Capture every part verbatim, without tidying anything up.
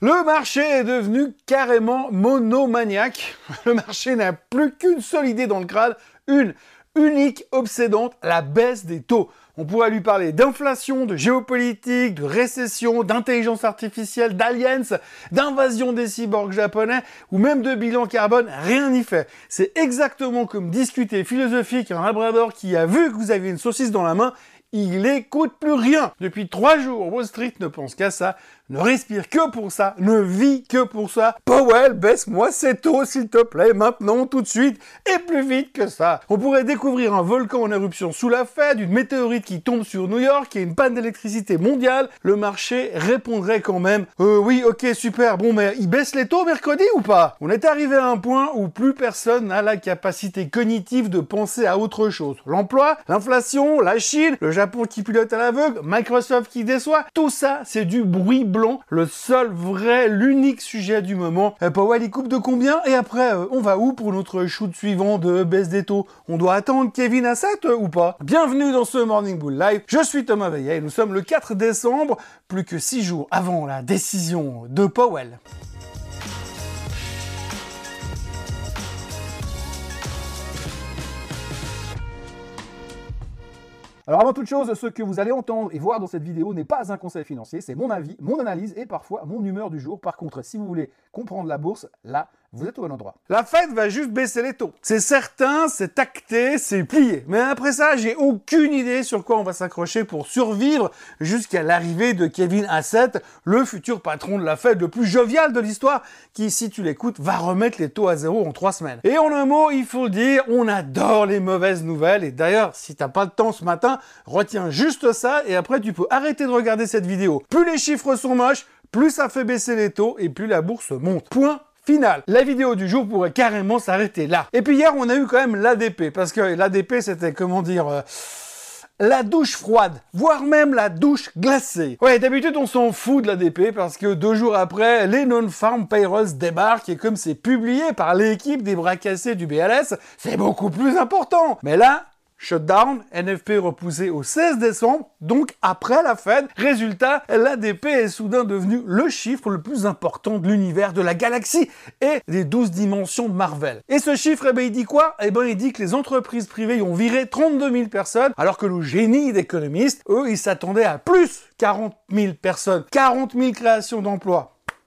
Le marché est devenu carrément monomaniaque. Le marché n'a plus qu'une seule idée dans le crâne, une unique, obsédante, la baisse des taux. On pourrait lui parler d'inflation, de géopolitique, de récession, d'intelligence artificielle, d'aliens, d'invasion des cyborgs japonais ou même de bilan carbone, rien n'y fait. C'est exactement comme discuter philosophique à un labrador qui a vu que vous aviez une saucisse dans la main. Il écoute plus rien. Depuis trois jours, Wall Street ne pense qu'à ça, ne respire que pour ça, ne vit que pour ça. Powell, baisse-moi ces taux, s'il te plaît, maintenant, tout de suite, et plus vite que ça. On pourrait découvrir un volcan en éruption sous la Fed, une météorite qui tombe sur New York et une panne d'électricité mondiale. Le marché répondrait quand même « Euh, oui, ok, super, bon, mais il baisse les taux mercredi ou pas ?» On est arrivé à un point où plus personne n'a la capacité cognitive de penser à autre chose. L'emploi, l'inflation, la Chine, le Japon qui pilote à l'aveugle, Microsoft qui déçoit, tout ça, c'est du bruit blanc. Le seul vrai, l'unique sujet du moment. Euh, Powell, il coupe de combien? Et après, euh, on va où pour notre shoot suivant de baisse des taux? On doit attendre Kevin Hassett euh, ou pas? Bienvenue dans ce Morning Bull Live. Je suis Thomas Veillet et nous sommes le quatre décembre, plus que six jours avant la décision de Powell. Alors avant toute chose, ce que vous allez entendre et voir dans cette vidéo n'est pas un conseil financier, c'est mon avis, mon analyse et parfois mon humeur du jour. Par contre, si vous voulez comprendre la bourse, là, vous êtes au bon endroit. La Fed va juste baisser les taux. C'est certain, c'est acté, c'est plié. Mais après ça, j'ai aucune idée sur quoi on va s'accrocher pour survivre jusqu'à l'arrivée de Kevin Hassett, le futur patron de la Fed le plus jovial de l'histoire, qui, si tu l'écoutes, va remettre les taux à zéro en trois semaines. Et en un mot, il faut le dire, on adore les mauvaises nouvelles. Et d'ailleurs, si t'as pas de temps ce matin, retiens juste ça et après tu peux arrêter de regarder cette vidéo. Plus les chiffres sont moches, plus ça fait baisser les taux et plus la bourse monte. Point final. La vidéo du jour pourrait carrément s'arrêter là. Et puis hier, on a eu quand même l'A D P, parce que l'A D P, c'était, comment dire... Euh la douche froide, voire même la douche glacée. Ouais, d'habitude, on s'en fout de l'A D P parce que deux jours après, les non-farm payrolls débarquent et comme c'est publié par l'équipe des bras cassés du B L S, c'est beaucoup plus important. Mais là... shutdown, N F P repoussé au seize décembre, donc après la Fed. Résultat, l'A D P est soudain devenu le chiffre le plus important de l'univers, de la galaxie et des douze dimensions de Marvel. Et ce chiffre, eh ben, il dit quoi? Eh ben, il dit que les entreprises privées y ont viré trente-deux mille personnes, alors que le génie d'économistes, eux, ils s'attendaient à plus quarante mille personnes, quarante mille créations d'emplois.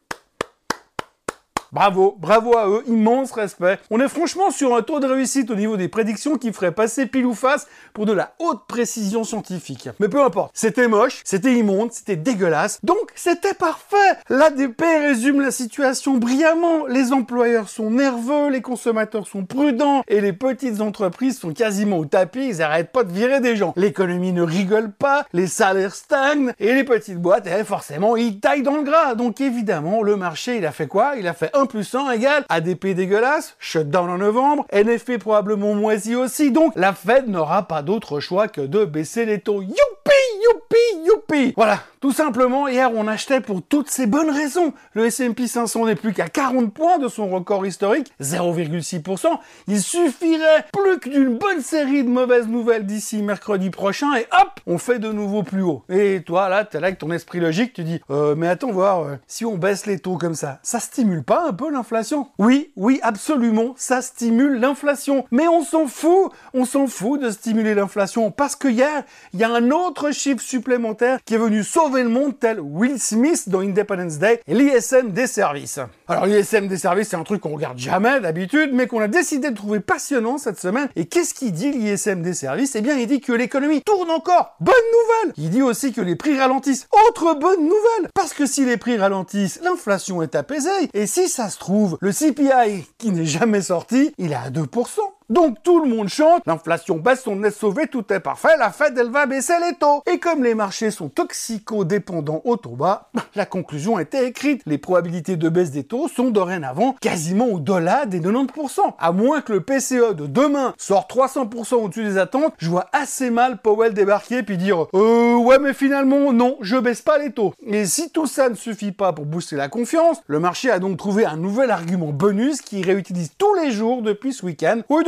Bravo, bravo à eux, immense respect. On est franchement sur un taux de réussite au niveau des prédictions qui ferait passer pile ou face pour de la haute précision scientifique. Mais peu importe, c'était moche, c'était immonde, c'était dégueulasse, donc c'était parfait. L'A D P résume la situation brillamment. Les employeurs sont nerveux, les consommateurs sont prudents et les petites entreprises sont quasiment au tapis, ils arrêtent pas de virer des gens. L'économie ne rigole pas, les salaires stagnent et les petites boîtes, eh, forcément, ils taillent dans le gras. Donc évidemment, le marché, il a fait quoi? Il a fait un plus un égale A D P dégueulasse, shutdown en novembre, N F P probablement moisi aussi, donc la Fed n'aura pas d'autre choix que de baisser les taux. Youpi, youpi, youpi. Voilà, tout simplement, hier on achetait pour toutes ces bonnes raisons. Le S and P cinq cents n'est plus qu'à quarante points de son record historique, zéro virgule six pour cent. Il suffirait plus que d'une bonne série de mauvaises nouvelles d'ici mercredi prochain et hop, on fait de nouveau plus haut. Et toi là, t'es là avec ton esprit logique, tu dis, euh, mais attends voir, euh, si on baisse les taux comme ça, ça stimule pas un peu l'inflation? Oui, oui, absolument, ça stimule l'inflation. Mais on s'en fout, on s'en fout de stimuler l'inflation parce que hier, il y a un autre chiffre supplémentaire qui est venu sauver le monde tel Will Smith dans Independence Day, l'I S M des services. Alors l'I S M des services, c'est un truc qu'on regarde jamais d'habitude, mais qu'on a décidé de trouver passionnant cette semaine. Et qu'est-ce qu'il dit l'I S M des services? Eh bien, il dit que l'économie tourne encore. Bonne nouvelle! Il dit aussi que les prix ralentissent. Autre bonne nouvelle! Parce que si les prix ralentissent, l'inflation est apaisée. Et si ça se trouve, le C P I, qui n'est jamais sorti, il est à deux pour cent. Donc tout le monde chante, l'inflation baisse, on est sauvé, tout est parfait, la Fed elle va baisser les taux. Et comme les marchés sont toxico-dépendants au taux bas, la conclusion était écrite. Les probabilités de baisse des taux sont dorénavant quasiment au-delà des quatre-vingt-dix pour cent. À moins que le P C E de demain sorte trois cents pour cent au-dessus des attentes, je vois assez mal Powell débarquer puis dire « Euh, ouais mais finalement non, je baisse pas les taux ». Et si tout ça ne suffit pas pour booster la confiance, le marché a donc trouvé un nouvel argument bonus qu'il réutilise tous les jours depuis ce week-end. Au lieu de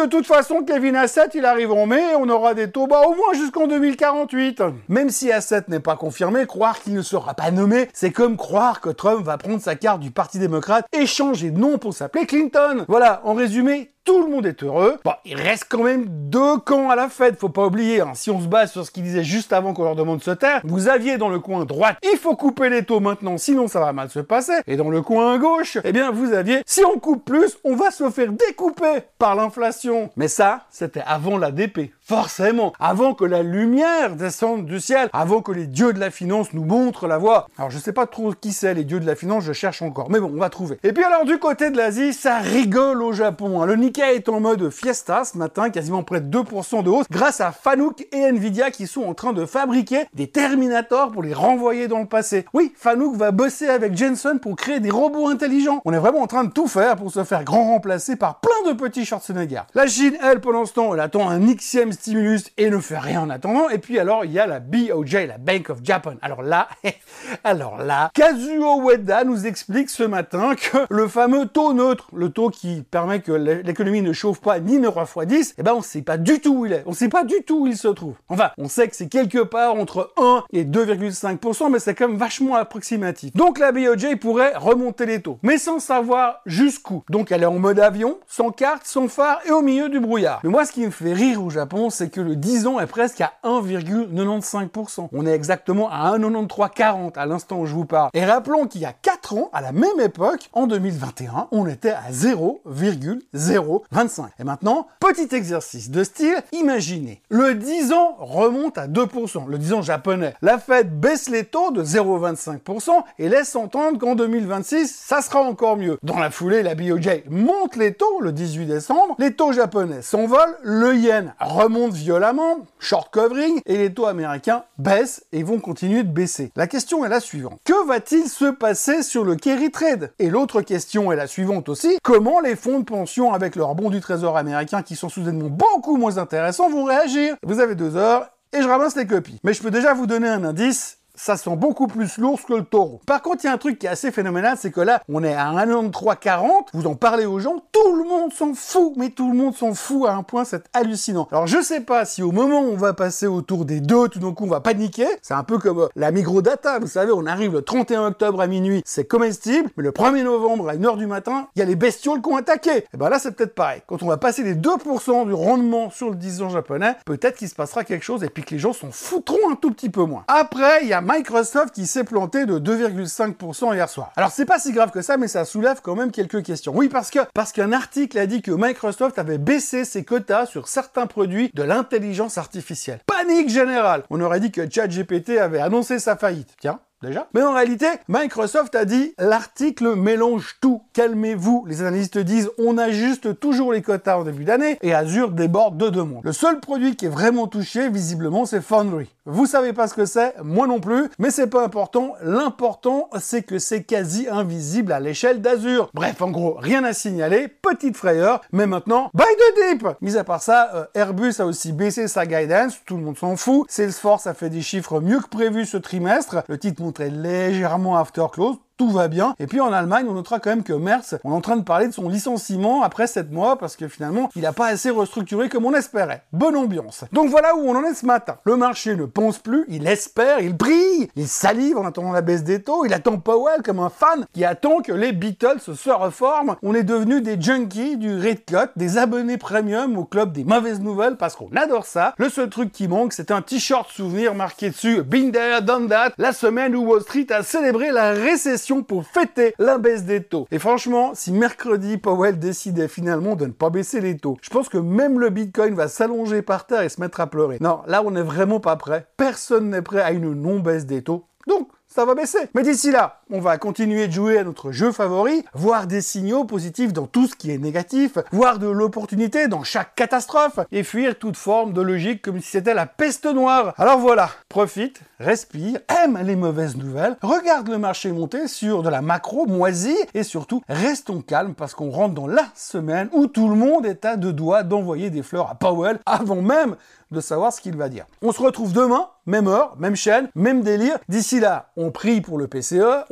toute façon, Kevin Hassett, il arrive en mai et on aura des taux bas au moins jusqu'en deux mille quarante-huit. Même si Hassett n'est pas confirmé, croire qu'il ne sera pas nommé, c'est comme croire que Trump va prendre sa carte du Parti démocrate et changer de nom pour s'appeler Clinton. Voilà, en résumé, tout le monde est heureux. Bon, il reste quand même deux camps à la fête, faut pas oublier, hein. Si on se base sur ce qu'il disait juste avant qu'on leur demande de se taire, vous aviez dans le coin droite, il faut couper les taux maintenant, sinon ça va mal se passer. Et dans le coin gauche, eh bien, vous aviez, si on coupe plus, on va se faire découper par l'inflation. Mais ça, c'était avant l'A D P. Forcément, avant que la lumière descende du ciel, avant que les dieux de la finance nous montrent la voie. Alors je sais pas trop qui c'est les dieux de la finance, je cherche encore, mais bon, on va trouver. Et puis alors du côté de l'Asie, ça rigole au Japon, hein. Le Nikkei est en mode fiesta ce matin, quasiment près de deux pour cent de hausse, grâce à Fanuc et Nvidia qui sont en train de fabriquer des Terminators pour les renvoyer dans le passé. Oui, Fanuc va bosser avec Jensen pour créer des robots intelligents. On est vraiment en train de tout faire pour se faire grand remplacer par plein de petits Schwarzenegger. La Chine, elle, pendant ce temps, elle attend un Xème stimulus et ne fait rien en attendant. Et puis alors, il y a la B O J, la Bank of Japan. Alors là, alors là, Kazuo Ueda nous explique ce matin que le fameux taux neutre, le taux qui permet que l'économie ne chauffe pas ni ne refroidisse, eh ben on sait pas du tout où il est. On sait pas du tout où il se trouve. Enfin, on sait que c'est quelque part entre un et deux virgule cinq pour cent, mais c'est quand même vachement approximatif. Donc la B O J pourrait remonter les taux, mais sans savoir jusqu'où. Donc elle est en mode avion, sans carte, sans phare et au milieu du brouillard. Mais moi, ce qui me fait rire au Japon, c'est que le dix ans est presque à un virgule quatre-vingt-quinze pour cent. On est exactement à un virgule quatre-vingt-treize quarante à l'instant où je vous parle. Et rappelons qu'il y a quatre ans, à la même époque, en deux mille vingt et un, on était à zéro virgule zéro vingt-cinq. Et maintenant, petit exercice de style, imaginez, le dix ans remonte à deux pour cent, le dix ans japonais. La Fed baisse les taux de zéro virgule vingt-cinq pour cent et laisse entendre qu'en deux mille vingt-six, ça sera encore mieux. Dans la foulée, la B O J monte les taux le dix-huit décembre, les taux japonais s'envolent, le yen remonte violemment, short covering, et les taux américains baissent et vont continuer de baisser. La question est la suivante. Que va-t-il se passer sur le carry trade? Et l'autre question est la suivante aussi. Comment les fonds de pension avec leurs bons du trésor américain qui sont soudainement beaucoup moins intéressants vont réagir? Vous avez deux heures et je ramasse les copies. Mais je peux déjà vous donner un indice. Ça sent beaucoup plus lourd que le taureau. Par contre, il y a un truc qui est assez phénoménal, c'est que là, on est à un virgule quatre-vingt-treize quarante, vous en parlez aux gens, tout le monde s'en fout, mais tout le monde s'en fout à un point, c'est hallucinant. Alors, je sais pas si au moment où on va passer autour des deux, tout d'un coup, on va paniquer, c'est un peu comme euh, la microdata, vous savez, on arrive le trente et un octobre à minuit, c'est comestible, mais le premier novembre à une heure du matin, il y a les bestioles qui ont attaqué. Et ben là, c'est peut-être pareil. Quand on va passer les deux pour cent du rendement sur le dix ans japonais, peut-être qu'il se passera quelque chose et puis que les gens s'en foutront un tout petit peu moins. Après, il y a Microsoft qui s'est planté de deux virgule cinq pour cent hier soir. Alors c'est pas si grave que ça, mais ça soulève quand même quelques questions. Oui, parce que parce qu'un article a dit que Microsoft avait baissé ses quotas sur certains produits de l'intelligence artificielle. Panique générale. On aurait dit que ChatGPT avait annoncé sa faillite. Tiens. Déjà. Mais en réalité, Microsoft a dit « L'article mélange tout. Calmez-vous. » Les analystes disent « On ajuste toujours les quotas en début d'année et Azure déborde de deux mois. » Le seul produit qui est vraiment touché, visiblement, c'est Foundry. Vous savez pas ce que c'est, moi non plus, mais c'est pas important. L'important, c'est que c'est quasi invisible à l'échelle d'Azure. Bref, en gros, rien à signaler, petite frayeur, mais maintenant, buy the dip. Mis à part ça, euh, Airbus a aussi baissé sa guidance, tout le monde s'en fout. Salesforce a fait des chiffres mieux que prévu ce trimestre. Le titre montrait légèrement after close. Tout va bien. Et puis en Allemagne, on notera quand même que Merz, on est en train de parler de son licenciement après sept mois parce que finalement, il n'a pas assez restructuré comme on espérait. Bonne ambiance. Donc voilà où on en est ce matin. Le marché ne pense plus, il espère, il brille, il salive en attendant la baisse des taux, il attend Powell comme un fan qui attend que les Beatles se reforment. On est devenus des junkies du Red Cut, des abonnés premium au club des mauvaises nouvelles parce qu'on adore ça. Le seul truc qui manque, c'est un t-shirt souvenir marqué dessus Been there, done that, la semaine où Wall Street a célébré la récession pour fêter la baisse des taux. Et franchement, si mercredi, Powell décidait finalement de ne pas baisser les taux, je pense que même le Bitcoin va s'allonger par terre et se mettre à pleurer. Non, là, on n'est vraiment pas prêt. Personne n'est prêt à une non-baisse des taux. Donc, ça va baisser. Mais d'ici là, on va continuer de jouer à notre jeu favori, voir des signaux positifs dans tout ce qui est négatif, voir de l'opportunité dans chaque catastrophe, et fuir toute forme de logique comme si c'était la peste noire. Alors voilà, profite, respire, aime les mauvaises nouvelles, regarde le marché monter sur de la macro moisie, et surtout, restons calmes parce qu'on rentre dans la semaine où tout le monde est à deux doigts d'envoyer des fleurs à Powell avant même de savoir ce qu'il va dire. On se retrouve demain, même heure, même chaîne, même délire. D'ici là, on prie pour le P C E,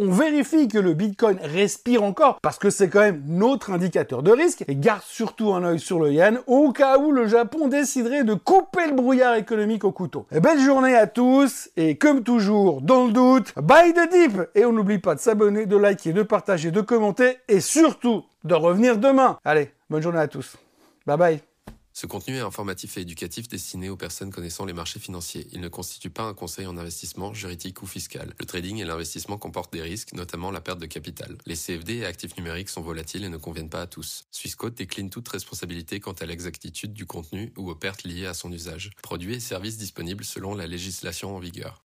on vérifie que le Bitcoin respire encore, parce que c'est quand même notre indicateur de risque, et garde surtout un œil sur le yen, au cas où le Japon déciderait de couper le brouillard économique au couteau. Et belle journée à tous, et comme toujours, dans le doute, buy the dip! Et on n'oublie pas de s'abonner, de liker, de partager, de commenter, et surtout, de revenir demain. Allez, bonne journée à tous. Bye bye. Ce contenu est informatif et éducatif destiné aux personnes connaissant les marchés financiers. Il ne constitue pas un conseil en investissement, juridique ou fiscal. Le trading et l'investissement comportent des risques, notamment la perte de capital. Les C F D et actifs numériques sont volatiles et ne conviennent pas à tous. Swissquote décline toute responsabilité quant à l'exactitude du contenu ou aux pertes liées à son usage. Produits et services disponibles selon la législation en vigueur.